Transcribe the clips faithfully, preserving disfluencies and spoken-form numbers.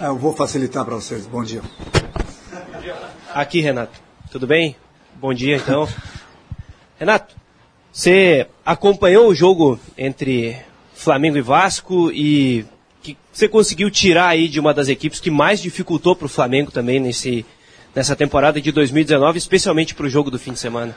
Eu vou facilitar para vocês. Bom dia. Aqui, Renato. Tudo bem? Bom dia, então. Renato, você acompanhou o jogo entre Flamengo e Vasco e que você conseguiu tirar aí de uma das equipes que mais dificultou para o Flamengo também nesse, nessa temporada de dois mil e dezenove, especialmente para o jogo do fim de semana?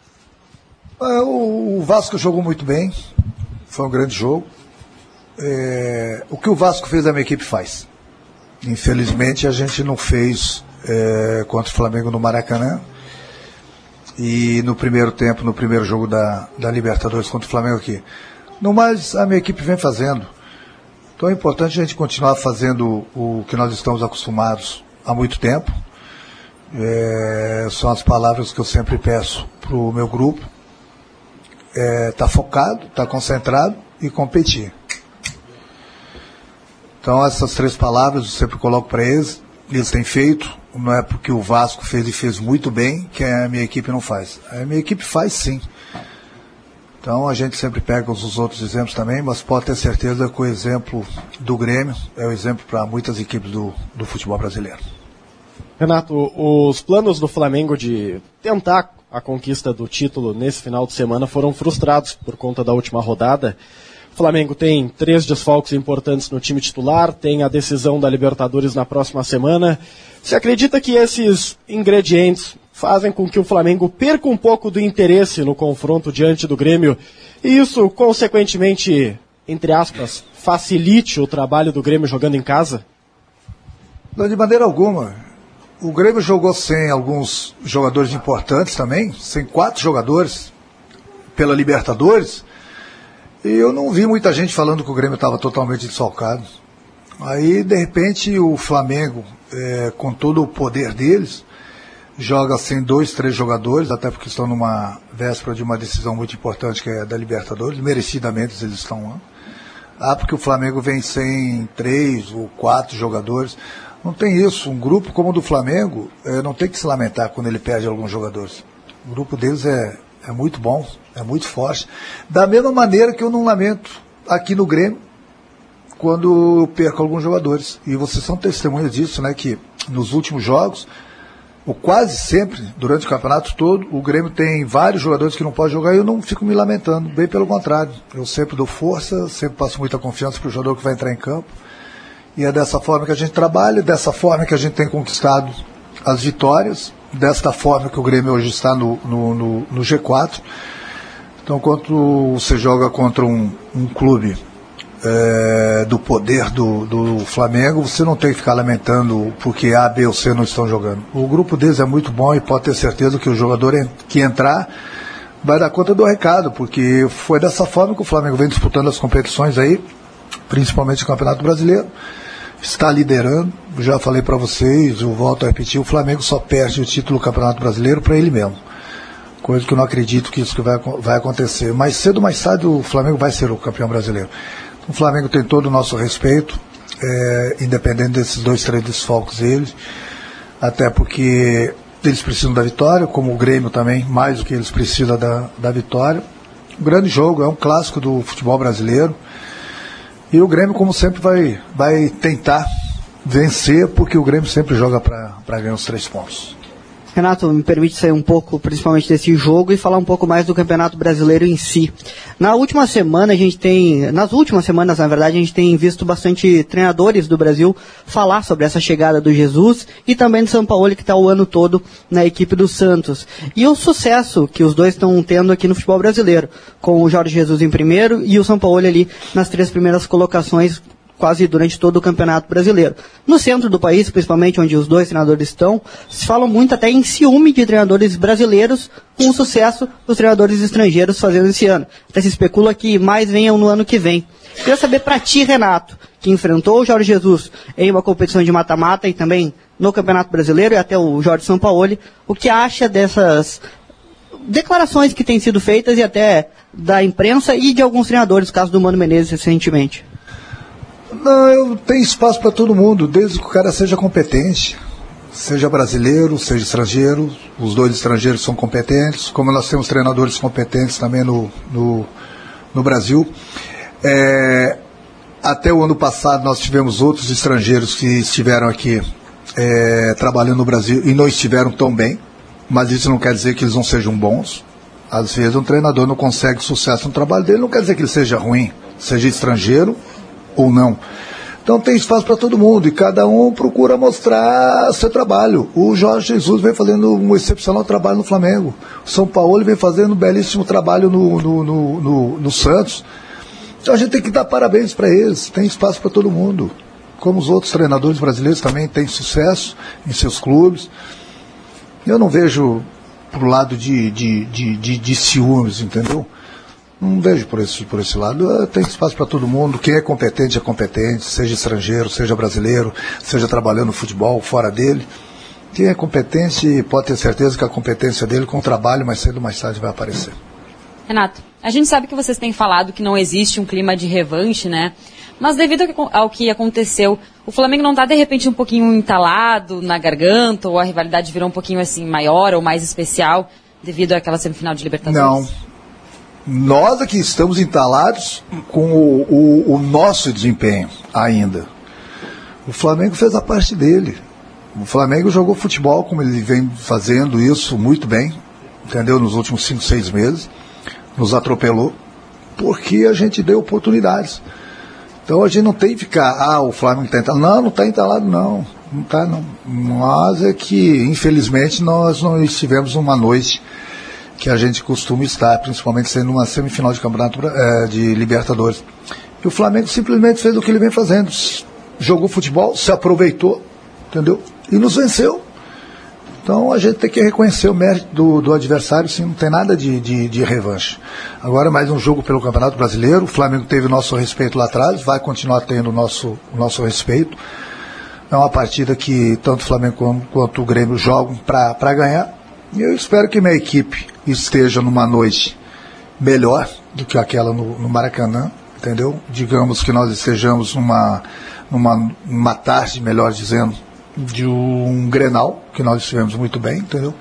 O Vasco jogou muito bem, foi um grande jogo. É, o que o Vasco fez, a minha equipe faz. Infelizmente a gente não fez é, contra o Flamengo no Maracanã. E no primeiro tempo, no primeiro jogo da, da Libertadores contra o Flamengo aqui. No mais, a minha equipe vem fazendo. Então é importante a gente continuar fazendo o que nós estamos acostumados há muito tempo. É, são as palavras que eu sempre peço para o meu grupo. É, tá focado, tá concentrado e competir. Então essas três palavras eu sempre coloco para eles. Eles têm feito, não é porque o Vasco fez e fez muito bem que a minha equipe não faz. A minha equipe faz sim. Então a gente sempre pega os outros exemplos também, mas pode ter certeza que o exemplo do Grêmio é o exemplo para muitas equipes do, do futebol brasileiro. Renato, os planos do Flamengo de tentar a conquista do título nesse final de semana foram frustrados por conta da última rodada. O Flamengo tem três desfalques importantes no time titular, tem a decisão da Libertadores na próxima semana. Você acredita que esses ingredientes fazem com que o Flamengo perca um pouco do interesse no confronto diante do Grêmio e isso, consequentemente, entre aspas, facilite o trabalho do Grêmio jogando em casa? Não, de maneira alguma. O Grêmio jogou sem alguns jogadores importantes também, sem quatro jogadores pela Libertadores. E eu não vi muita gente falando que o Grêmio estava totalmente desfalcado. Aí, de repente, o Flamengo, é, com todo o poder deles, joga sem dois, três jogadores, até porque estão numa véspera de uma decisão muito importante que é da Libertadores, merecidamente eles estão lá. Ah, porque o Flamengo vem sem três ou quatro jogadores. Não tem isso. Um grupo como o do Flamengo é, não tem que se lamentar quando ele perde alguns jogadores. O grupo deles é, é muito bom, é muito forte. Da mesma maneira que eu não lamento aqui no Grêmio quando eu perco alguns jogadores. E vocês são testemunhas disso, né? Que nos últimos jogos, ou quase sempre, durante o campeonato todo, o Grêmio tem vários jogadores que não podem jogar e eu não fico me lamentando. Bem pelo contrário. Eu sempre dou força, sempre passo muita confiança para o jogador que vai entrar em campo. E é dessa forma que a gente trabalha, dessa forma que a gente tem conquistado as vitórias, desta forma que o Grêmio hoje está no, no, no, no G quatro. Então, quando você joga contra um, um clube é, do poder do, do Flamengo, você não tem que ficar lamentando porque A, B ou C não estão jogando. O grupo deles é muito bom e pode ter certeza que o jogador que entrar vai dar conta do recado, porque foi dessa forma que o Flamengo vem disputando as competições aí, principalmente o Campeonato Brasileiro. Está liderando, já falei para vocês, eu volto a repetir, o Flamengo só perde o título do Campeonato Brasileiro para ele mesmo. Coisa que eu não acredito que isso que vai, vai acontecer. Mais cedo ou mais tarde o Flamengo vai ser o campeão brasileiro. Então, o Flamengo tem todo o nosso respeito, é, independente desses dois, três desfalques deles, até porque eles precisam da vitória, como o Grêmio também, mais do que eles precisam da, da vitória. Um grande jogo, é um clássico do futebol brasileiro. E o Grêmio, como sempre, vai, vai tentar vencer, porque o Grêmio sempre joga para ganhar os três pontos. Renato, me permite sair um pouco, principalmente desse jogo, e falar um pouco mais do Campeonato Brasileiro em si. Na última semana, a gente tem, nas últimas semanas, na verdade, a gente tem visto bastante treinadores do Brasil falar sobre essa chegada do Jesus e também do Sampaoli, que está o ano todo na equipe do Santos. E o sucesso que os dois estão tendo aqui no futebol brasileiro, com o Jorge Jesus em primeiro e o Sampaoli ali nas três primeiras colocações, quase durante todo o Campeonato Brasileiro. No centro do país, principalmente onde os dois treinadores estão, se fala muito até em ciúme de treinadores brasileiros com o sucesso dos treinadores estrangeiros fazendo esse ano. Até se especula que mais venham no ano que vem. Queria saber para ti, Renato, que enfrentou o Jorge Jesus em uma competição de mata-mata e também no Campeonato Brasileiro e até o Jorge Sampaoli, o que acha dessas declarações que têm sido feitas e até da imprensa e de alguns treinadores, caso do Mano Menezes recentemente? Não, eu tenho espaço para todo mundo, desde que o cara seja competente, seja brasileiro, seja estrangeiro. Os dois estrangeiros são competentes, como nós temos treinadores competentes também no, no, no Brasil. É, até o ano passado nós tivemos outros estrangeiros que estiveram aqui é, trabalhando no Brasil e não estiveram tão bem, mas isso não quer dizer que eles não sejam bons. Às vezes um treinador não consegue sucesso no trabalho dele, não quer dizer que ele seja ruim, seja estrangeiro ou não. Então tem espaço para todo mundo e cada um procura mostrar seu trabalho. O Jorge Jesus vem fazendo um excepcional trabalho no Flamengo. O São Paulo vem fazendo um belíssimo trabalho no, no, no, no, no Santos. Então a gente tem que dar parabéns para eles. Tem espaço para todo mundo. Como os outros treinadores brasileiros também têm sucesso em seus clubes. Eu não vejo pro lado de, de, de, de, de ciúmes, entendeu? Não vejo por esse, por esse lado. Tem espaço para todo mundo. Quem é competente é competente, seja estrangeiro, seja brasileiro, seja trabalhando no futebol, fora dele. Quem é competente pode ter certeza que a competência dele com o trabalho mais cedo ou mais tarde vai aparecer. Renato, a gente sabe que vocês têm falado que não existe um clima de revanche, né? Mas devido ao que aconteceu, o Flamengo não está de repente um pouquinho entalado na garganta, ou a rivalidade virou um pouquinho assim maior ou mais especial devido àquela semifinal de Libertadores? Não. Nós aqui estamos entalados com o, o, o nosso desempenho ainda. O Flamengo fez a parte dele. O Flamengo jogou futebol como ele vem fazendo isso muito bem, entendeu? Nos últimos cinco, seis meses. Nos atropelou porque a gente deu oportunidades. Então a gente não tem que ficar, ah, o Flamengo está entalado. Não, não está entalado não. Não está não. Mas é que, infelizmente, nós não estivemos numa noite que a gente costuma estar, principalmente sendo uma semifinal de campeonato é, de Libertadores. E o Flamengo simplesmente fez o que ele vem fazendo. Jogou futebol, se aproveitou, entendeu? E nos venceu. Então a gente tem que reconhecer o mérito do, do adversário, sim, não tem nada de, de, de revanche. Agora mais um jogo pelo Campeonato Brasileiro, o Flamengo teve o nosso respeito lá atrás, vai continuar tendo o nosso, o nosso respeito. É uma partida que tanto o Flamengo quanto, quanto o Grêmio jogam para ganhar. E eu espero que minha equipe esteja numa noite melhor do que aquela no, no Maracanã, entendeu? Digamos que nós estejamos numa, numa, numa tarde, melhor dizendo, de um Grenal, que nós estivemos muito bem, entendeu?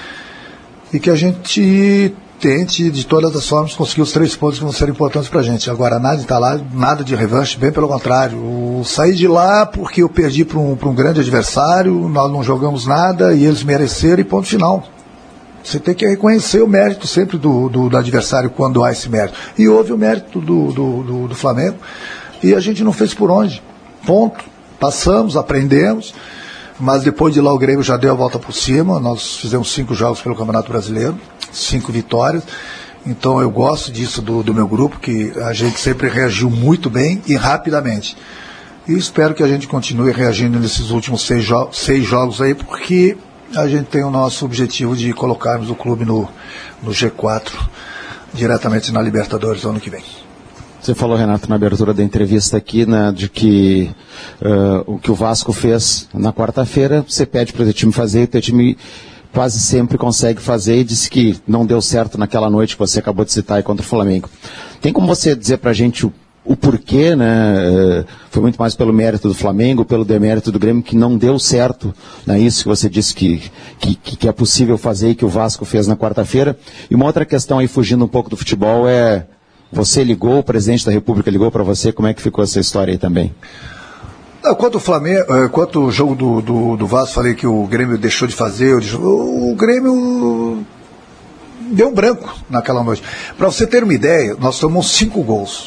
E que a gente tente, de todas as formas, conseguir os três pontos que vão ser importantes pra gente. Agora, nada de lá, nada de revanche, bem pelo contrário. Eu saí de lá porque eu perdi para um, para um grande adversário, nós não jogamos nada e eles mereceram e ponto final. Você tem que reconhecer o mérito sempre do, do, do adversário quando há esse mérito. E houve o mérito do, do, do, do Flamengo e a gente não fez por onde. Ponto. Passamos, aprendemos, mas depois de lá o Grêmio já deu a volta por cima. Nós fizemos cinco jogos pelo Campeonato Brasileiro, cinco vitórias. Então eu gosto disso do, do meu grupo, que a gente sempre reagiu muito bem e rapidamente. E espero que a gente continue reagindo nesses últimos seis, jo- seis jogos aí, porque a gente tem o nosso objetivo de colocarmos o clube no, no G quatro, diretamente na Libertadores no ano que vem. Você falou, Renato, na abertura da entrevista aqui, né, de que uh, o que o Vasco fez na quarta-feira, você pede para o teu time fazer, e o teu time quase sempre consegue fazer, e disse que não deu certo naquela noite que você acabou de citar aí contra o Flamengo. Tem como você dizer para a gente o O porquê, né? Foi muito mais pelo mérito do Flamengo, pelo demérito do Grêmio, que não deu certo, né? Isso que você disse que, que, que é possível fazer e que o Vasco fez na quarta-feira. E uma outra questão aí, fugindo um pouco do futebol, é: você ligou, o presidente da República ligou para você, como é que ficou essa história aí também? Quanto o Flamengo, quanto o jogo do, do, do Vasco, falei que o Grêmio deixou de fazer, o Grêmio deu um branco naquela noite. Para você ter uma ideia, nós tomamos cinco gols.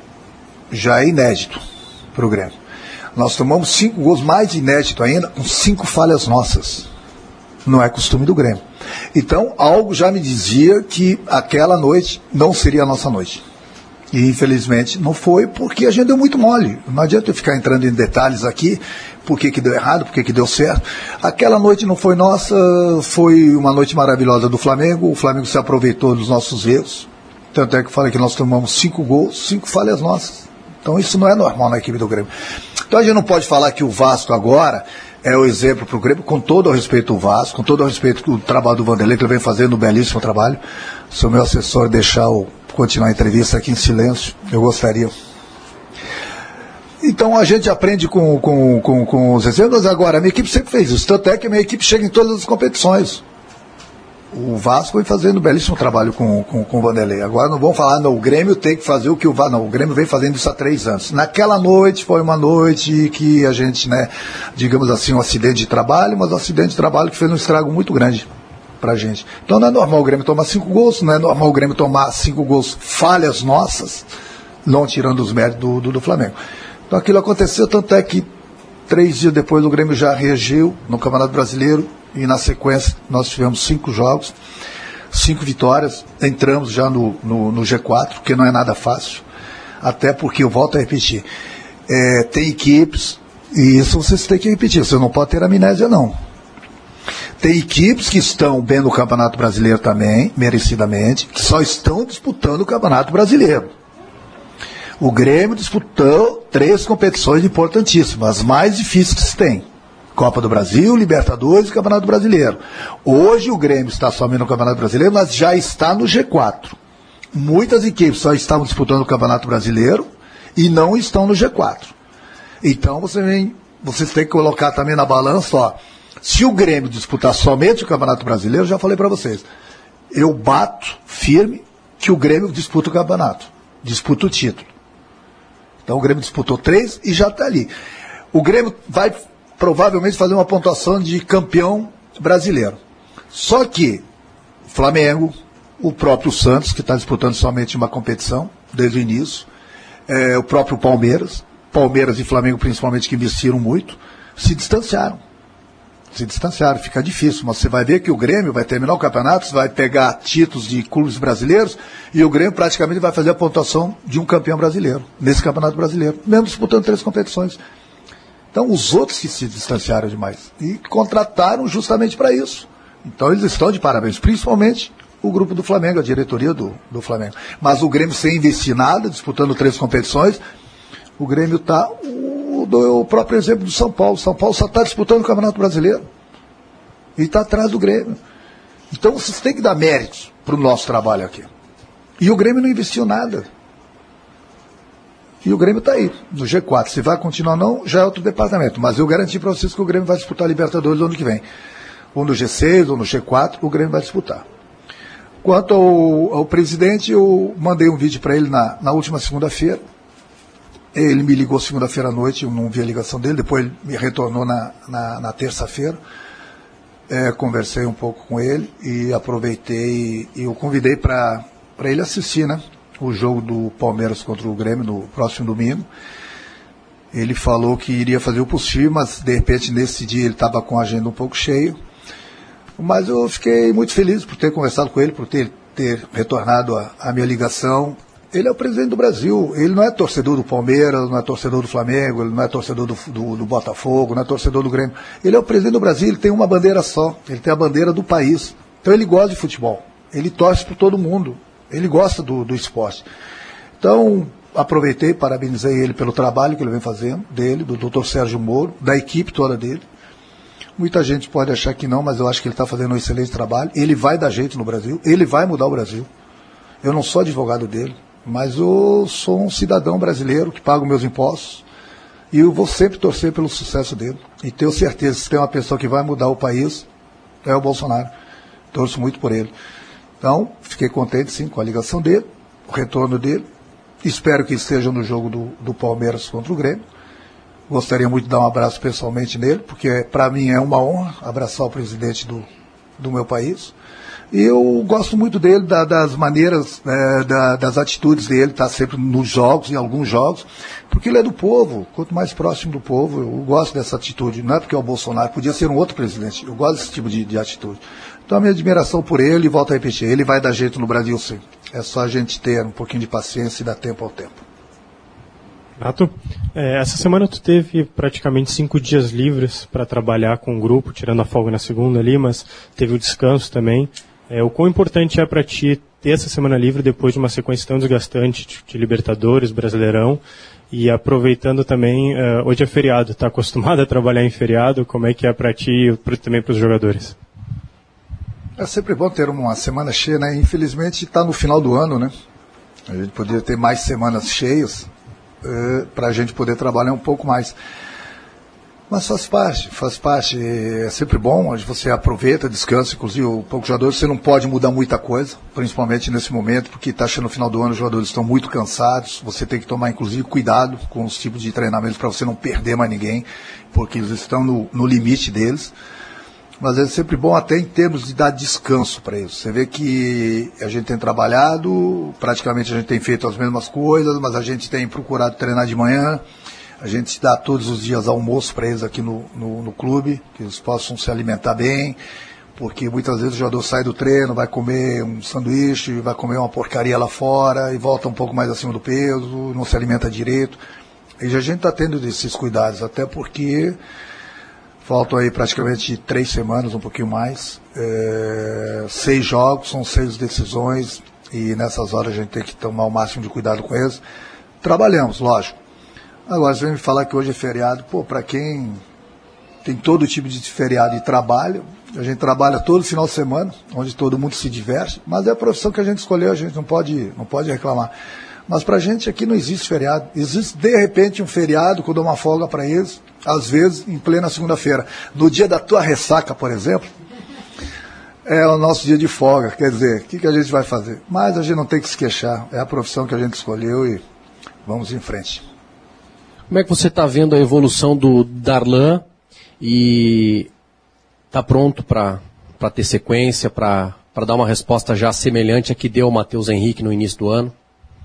Já é inédito para o Grêmio. Nós tomamos cinco gols, mais inédito ainda, com cinco falhas nossas. Não é costume do Grêmio. Então, algo já me dizia que aquela noite não seria a nossa noite. E, infelizmente, não foi, porque a gente deu muito mole. Não adianta eu ficar entrando em detalhes aqui, por que que deu errado, por que que deu certo. Aquela noite não foi nossa, foi uma noite maravilhosa do Flamengo. O Flamengo se aproveitou dos nossos erros. Tanto é que eu falei que nós tomamos cinco gols, cinco falhas nossas. Então isso não é normal na equipe do Grêmio. Então a gente não pode falar que o Vasco agora é o exemplo para o Grêmio, com todo o respeito do Vasco, com todo o respeito do trabalho do Vanderlei, que ele vem fazendo um belíssimo trabalho. Se o meu assessor deixar eu continuar a entrevista aqui em silêncio, eu gostaria. Então a gente aprende com, com, com, com os exemplos. Agora, a minha equipe sempre fez isso, tanto é que a minha equipe chega em todas as competições. O Vasco vem fazendo um belíssimo trabalho com, com, com o Vanderlei. Agora não vão falar, não, o Grêmio tem que fazer o que o Vasco... Não, o Grêmio vem fazendo isso há três anos. Naquela noite, foi uma noite que a gente, né, digamos assim, um acidente de trabalho, mas um acidente de trabalho que fez um estrago muito grande pra gente. Então não é normal o Grêmio tomar cinco gols, não é normal o Grêmio tomar cinco gols falhas nossas, não tirando os méritos do, do, do Flamengo. Então aquilo aconteceu, tanto é que três dias depois o Grêmio já reagiu no Campeonato Brasileiro, e na sequência nós tivemos cinco jogos, cinco vitórias, entramos já no, no, no G quatro, que não é nada fácil, até porque, eu volto a repetir, é, tem equipes, e isso vocês têm que repetir, você não pode ter amnésia não. Tem equipes que estão bem no Campeonato Brasileiro também, merecidamente, que só estão disputando o Campeonato Brasileiro. O Grêmio disputou três competições importantíssimas, as mais difíceis que se tem. Copa do Brasil, Libertadores e Campeonato Brasileiro. Hoje o Grêmio está somente no Campeonato Brasileiro, mas já está no G quatro. Muitas equipes só estavam disputando o Campeonato Brasileiro e não estão no G quatro. Então você vem, vocês têm que colocar também na balança, ó, se o Grêmio disputar somente o Campeonato Brasileiro, já falei para vocês, eu bato firme que o Grêmio disputa o campeonato, disputa o título. Então o Grêmio disputou três e já está ali. O Grêmio vai provavelmente fazer uma pontuação de campeão brasileiro. Só que o Flamengo, o próprio Santos, que está disputando somente uma competição desde o início, é, o próprio Palmeiras, Palmeiras e Flamengo principalmente, que investiram muito, se distanciaram. Se distanciaram, fica difícil, mas você vai ver que o Grêmio vai terminar o campeonato, vai pegar títulos de clubes brasileiros e o Grêmio praticamente vai fazer a pontuação de um campeão brasileiro, nesse campeonato brasileiro, mesmo disputando três competições. Então os outros que se distanciaram demais e contrataram justamente para isso. Então eles estão de parabéns, principalmente o grupo do Flamengo, a diretoria do, do Flamengo. Mas o Grêmio sem investir nada, disputando três competições, o Grêmio está... Dou o próprio exemplo do São Paulo. São Paulo só está disputando o Campeonato Brasileiro e está atrás do Grêmio. Então vocês têm que dar méritos para o nosso trabalho aqui. E o Grêmio não investiu nada. E o Grêmio está aí, no G quatro. Se vai continuar ou não, já é outro departamento. Mas eu garanti para vocês que o Grêmio vai disputar a Libertadores no ano que vem. Ou no G seis, ou no G quatro, o Grêmio vai disputar. Quanto ao, ao presidente, eu mandei um vídeo para ele na, na última segunda-feira. Ele me ligou segunda-feira à noite, eu não vi a ligação dele, depois ele me retornou na, na, na terça-feira. É, conversei um pouco com ele e aproveitei e eu convidei para ele assistir, né, o jogo do Palmeiras contra o Grêmio no próximo domingo. Ele falou que iria fazer o possível, mas de repente nesse dia ele estava com a agenda um pouco cheia. Mas eu fiquei muito feliz por ter conversado com ele, por ter, ter retornado a, a minha ligação. Ele é o presidente do Brasil, ele não é torcedor do Palmeiras, não é torcedor do Flamengo, ele não é torcedor do, do, do Botafogo, não é torcedor do Grêmio. Ele é o presidente do Brasil, ele tem uma bandeira só, ele tem a bandeira do país. Então ele gosta de futebol, ele torce por todo mundo, ele gosta do, do esporte. Então, aproveitei, parabenizei ele pelo trabalho que ele vem fazendo, dele, do doutor Sérgio Moro, da equipe toda dele. Muita gente pode achar que não, mas eu acho que ele está fazendo um excelente trabalho. Ele vai dar jeito no Brasil, ele vai mudar o Brasil. Eu não sou advogado dele, mas eu sou um cidadão brasileiro que paga meus impostos e eu vou sempre torcer pelo sucesso dele. E tenho certeza que se tem uma pessoa que vai mudar o país, é o Bolsonaro. Torço muito por ele. Então, fiquei contente sim com a ligação dele, o retorno dele. Espero que esteja no jogo do, do Palmeiras contra o Grêmio. Gostaria muito de dar um abraço pessoalmente nele, porque para mim é uma honra abraçar o presidente do, do meu país. E eu gosto muito dele, da, das maneiras, é, da, das atitudes dele, está sempre nos jogos, em alguns jogos, porque ele é do povo, quanto mais próximo do povo, eu gosto dessa atitude. Não é porque é o Bolsonaro, podia ser um outro presidente, eu gosto desse tipo de, de atitude. Então a minha admiração por ele, e volto a repetir, ele vai dar jeito no Brasil sim. É só a gente ter um pouquinho de paciência e dar tempo ao tempo. Renato, é, essa semana tu teve praticamente cinco dias livres para trabalhar com o grupo, tirando a folga na segunda ali, mas teve o descanso também. É, o quão importante é para ti ter essa semana livre depois de uma sequência tão desgastante de, de Libertadores, Brasileirão, e aproveitando também, uh, hoje é feriado, está acostumado a trabalhar em feriado, como é que é para ti e pro, também para os jogadores? É sempre bom ter uma semana cheia, né? Infelizmente está no final do ano, né? A gente poderia ter mais semanas cheias uh, para a gente poder trabalhar um pouco mais. Mas faz parte, faz parte, é sempre bom, você aproveita, descansa, inclusive o pouco jogador, você não pode mudar muita coisa, principalmente nesse momento, porque está chegando no final do ano, os jogadores estão muito cansados, você tem que tomar inclusive cuidado com os tipos de treinamentos para você não perder mais ninguém, porque eles estão no, no limite deles, mas é sempre bom até em termos de dar descanso para eles. Você vê que a gente tem trabalhado, praticamente a gente tem feito as mesmas coisas, mas a gente tem procurado treinar de manhã. A gente dá todos os dias almoço para eles aqui no, no, no clube, que eles possam se alimentar bem, porque muitas vezes o jogador sai do treino, vai comer um sanduíche, vai comer uma porcaria lá fora e volta um pouco mais acima do peso, não se alimenta direito. E a gente está tendo esses cuidados, até porque faltam aí praticamente três semanas, um pouquinho mais, é, seis jogos, são seis decisões, e nessas horas a gente tem que tomar o máximo de cuidado com eles. Trabalhamos, lógico. Agora, você vem me falar que hoje é feriado, pô, para quem tem todo tipo de feriado e trabalho, a gente trabalha todo final de semana, onde todo mundo se diverte, mas é a profissão que a gente escolheu, a gente não pode, não pode reclamar. Mas pra gente aqui não existe feriado, existe de repente um feriado que eu dou uma folga para eles, às vezes em plena segunda-feira. No dia da tua ressaca, por exemplo, é o nosso dia de folga, quer dizer, o que, que a gente vai fazer? Mas a gente não tem que se queixar, é a profissão que a gente escolheu e vamos em frente. Como é que você está vendo a evolução do Darlan e está pronto para ter sequência, para dar uma resposta já semelhante a que deu o Matheus Henrique no início do ano?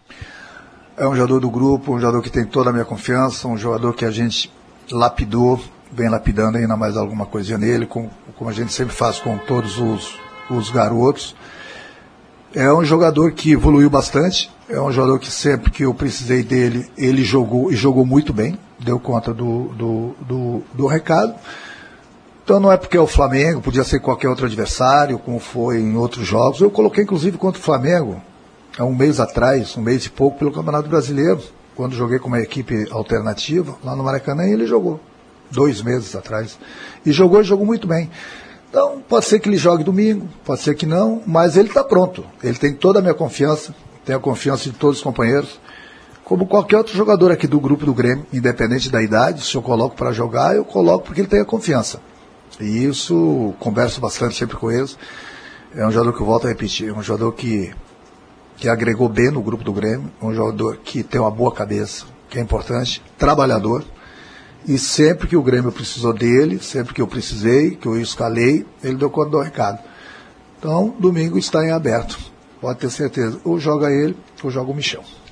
É um jogador do grupo, um jogador que tem toda a minha confiança, um jogador que a gente lapidou, vem lapidando ainda mais alguma coisinha nele, com, como a gente sempre faz com todos os, os garotos. É um jogador que evoluiu bastante, é um jogador que sempre que eu precisei dele, ele jogou e jogou muito bem, deu conta do, do, do, do recado. Então não é porque é o Flamengo, podia ser qualquer outro adversário, como foi em outros jogos. Eu coloquei inclusive contra o Flamengo, há um mês atrás, um mês e pouco, pelo Campeonato Brasileiro, quando joguei com uma equipe alternativa, lá no Maracanã, e ele jogou, dois meses atrás. E jogou e jogou muito bem. Então, pode ser que ele jogue domingo, pode ser que não, mas ele está pronto. Ele tem toda a minha confiança, tem a confiança de todos os companheiros. Como qualquer outro jogador aqui do grupo do Grêmio, independente da idade, se eu coloco para jogar, eu coloco porque ele tem a confiança. E isso, converso bastante sempre com eles. É um jogador que eu volto a repetir, é um jogador que, que agregou bem no grupo do Grêmio, um jogador que tem uma boa cabeça, que é importante, trabalhador. E sempre que o Grêmio precisou dele, sempre que eu precisei, que eu escalei, ele deu conta do recado. Então, domingo está em aberto. Pode ter certeza. Ou joga ele, ou joga o Michel.